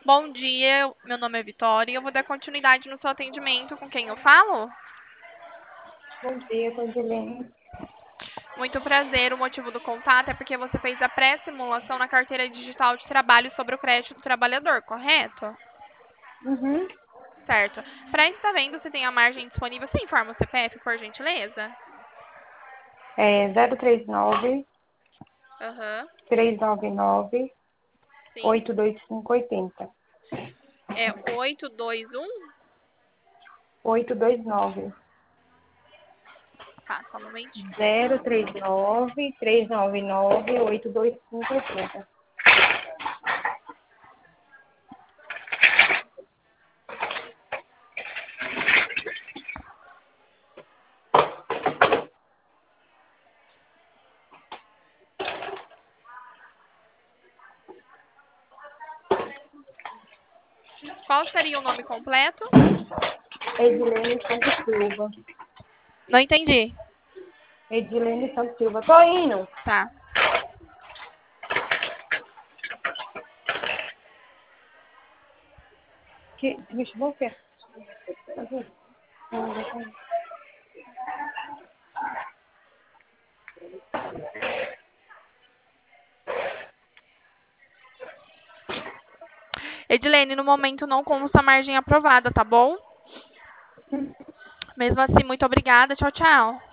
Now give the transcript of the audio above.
Bom dia, meu nome é Vitória e eu vou dar continuidade no seu atendimento. Com quem eu falo? Bom dia, Candilene. Muito prazer, o motivo do contato é porque você fez a pré-simulação na carteira digital de trabalho sobre o crédito do trabalhador, correto? Uhum. Certo. Para estar vendo se tem a margem disponível, você informa o CPF, por gentileza? É 039 Aham, 399 sim. 82580. É 821? 829 Tá, só um momentinho. 039 399 82580. Qual seria o nome completo? Edilene Santos Silva. Não entendi. Edilene Santos Silva. Tô indo. Tá. Que bicho bom que é? Edilene, no momento não consta margem aprovada, tá bom? Mesmo assim, muito obrigada. Tchau, tchau.